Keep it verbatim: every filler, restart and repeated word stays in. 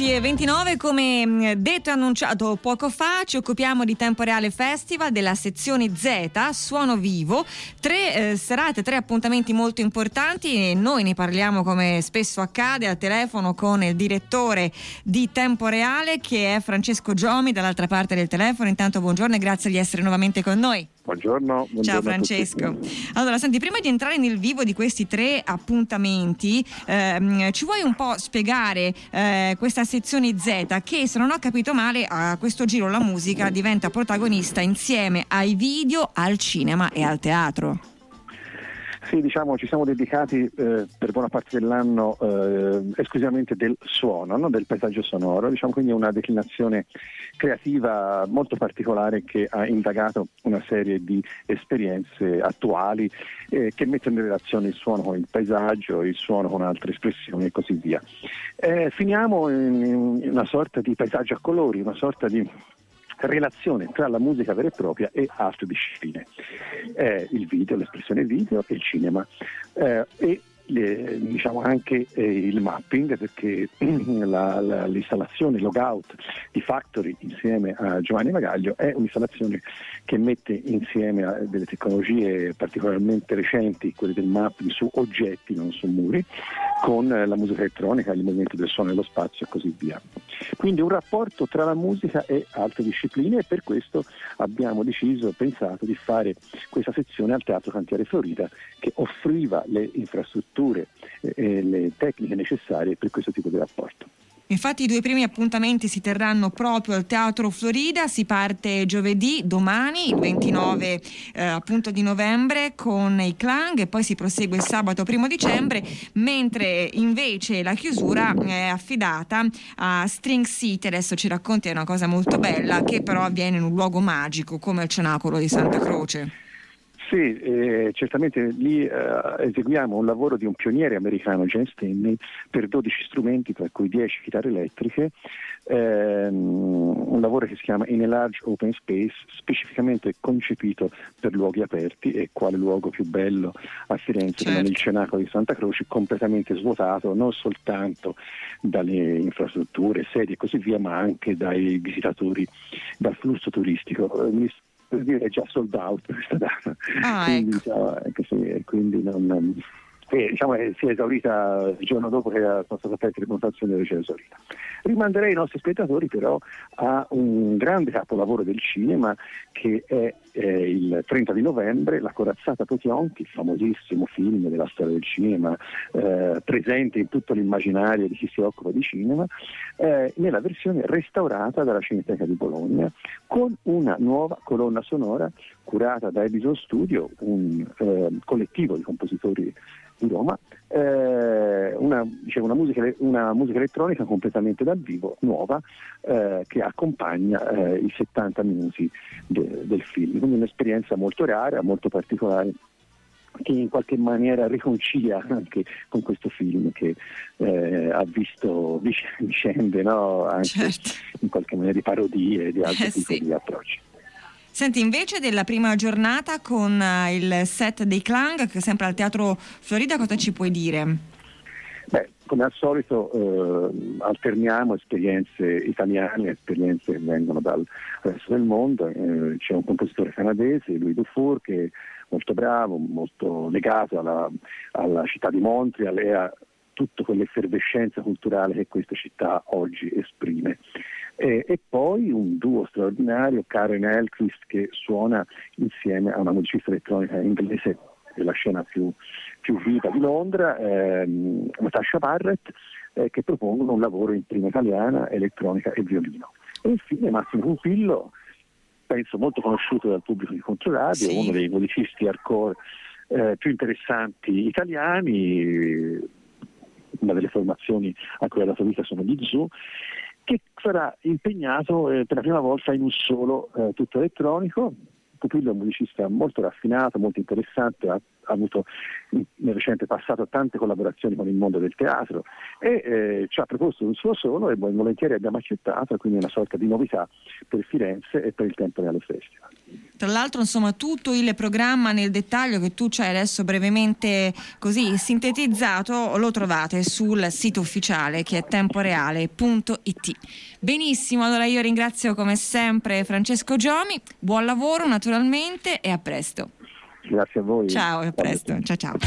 undici e ventinove, come detto e annunciato poco fa, ci occupiamo di Tempo Reale Festival, della sezione Z, suono vivo, tre eh, serate, tre appuntamenti molto importanti, e noi ne parliamo, come spesso accade, al telefono con il direttore di Tempo Reale, che è Francesco Giomi, dall'altra parte del telefono. Intanto buongiorno e grazie di essere nuovamente con noi. Buongiorno, buongiorno. Ciao Francesco. Allora, senti, prima di entrare nel vivo di questi tre appuntamenti, ehm, ci vuoi un po' spiegare eh, questa sezione Z che, se non ho capito male, a questo giro la musica diventa protagonista insieme ai video, al cinema e al teatro? Sì, diciamo, ci siamo dedicati eh, per buona parte dell'anno eh, esclusivamente del suono, no? Del paesaggio sonoro, diciamo, quindi una declinazione creativa molto particolare che ha indagato una serie di esperienze attuali eh, che mettono in relazione il suono con il paesaggio, il suono con altre espressioni e così via. Eh, finiamo in, in una sorta di paesaggio a colori, una sorta di relazione tra la musica vera e propria e altre discipline, eh, il video, l'espressione video e il cinema, eh, e le, diciamo anche eh, il mapping, perché la, la, l'installazione Logout di Factory insieme a Giovanni Magaglio è un'installazione che mette insieme a delle tecnologie particolarmente recenti, quelle del mapping su oggetti, non su muri, con la musica elettronica, il movimento del suono nello spazio e così via. Quindi un rapporto tra la musica e altre discipline, e per questo abbiamo deciso, pensato di fare questa sezione al Teatro Cantiere Florida, che offriva le infrastrutture e le tecniche necessarie per questo tipo di rapporto. Infatti i due primi appuntamenti si terranno proprio al Teatro Florida. Si parte giovedì, domani, il ventinove eh, appunto di novembre, con i Clang, e poi si prosegue il sabato primo dicembre, mentre invece la chiusura è affidata a String City. Adesso ci racconti una cosa molto bella, che però avviene in un luogo magico come il Cenacolo di Santa Croce. Sì, eh, certamente lì eh, eseguiamo un lavoro di un pioniere americano, Jen Stanley, per dodici strumenti, tra cui dieci chitarre elettriche, ehm, un lavoro che si chiama In a Large Open Space, specificamente concepito per luoghi aperti, e quale luogo più bello a Firenze, certo, come il Cenacolo di Santa Croce, completamente svuotato non soltanto dalle infrastrutture, sedie e così via, ma anche dai visitatori, dal flusso turistico. Per dire, è già sold out questa data, ah, quindi, ecco. diciamo, che sì, quindi non, eh, diciamo, eh, si è esaurita il giorno dopo che sono state aperte le prenotazioni, dove si è esaurita. Rimanderei i nostri spettatori però a un grande capolavoro del cinema, che è eh, il trenta di novembre, La corazzata Potionchi, il famosissimo film della storia del cinema, eh, presente in tutto l'immaginario di chi si occupa di cinema, eh, nella versione restaurata dalla Cineteca di Bologna, con una nuova colonna sonora curata da Edison Studio, un eh, collettivo di compositori di Roma, eh, una, dicevo, una, musica, una musica elettronica completamente dal vivo, nuova, eh, che accompagna eh, i settanta minuti de, del film. Quindi un'esperienza molto rara, molto particolare, che in qualche maniera riconcilia anche con questo film, che eh, ha visto vic- vicende, no? Anche certo, in qualche maniera di parodie, di altri eh, tipi sì. di approcci. Senti, invece della prima giornata con uh, il set dei Clang, che è sempre al Teatro Florida, cosa ci puoi dire? Beh, come al solito eh, alterniamo esperienze italiane, esperienze che vengono dal resto del mondo. Eh, c'è un compositore canadese, Louis Dufour, che è molto bravo, molto legato alla, alla città di Montreal e a tutta quell'effervescenza culturale che questa città oggi esprime. E, e poi un duo straordinario, Karen Elquist, che suona insieme a una musicista elettronica inglese della scena più, più viva di Londra, ehm, Natasha Barrett, eh, che propongono un lavoro in prima italiana, elettronica e violino. E infine Massimo Pupillo, penso molto conosciuto dal pubblico di Controradio, sì, uno dei musicisti hardcore eh, più interessanti italiani, una delle formazioni a cui ha dato vita sono gli Zoo, che sarà impegnato eh, per la prima volta in un solo eh, tutto elettronico. Pupillo è un musicista molto raffinato, molto interessante, ha, ha avuto nel recente passato tante collaborazioni con il mondo del teatro e eh, ci ha proposto un suo solo e volentieri abbiamo accettato, quindi una sorta di novità per Firenze e per il Tempo Reale Festival. Tra l'altro, insomma, tutto il programma nel dettaglio che tu ci hai adesso brevemente così sintetizzato lo trovate sul sito ufficiale che è temporeale punto it. Benissimo, allora io ringrazio come sempre Francesco Giomi, buon lavoro naturalmente e a presto. Grazie a voi. Ciao, a presto. Ciao ciao.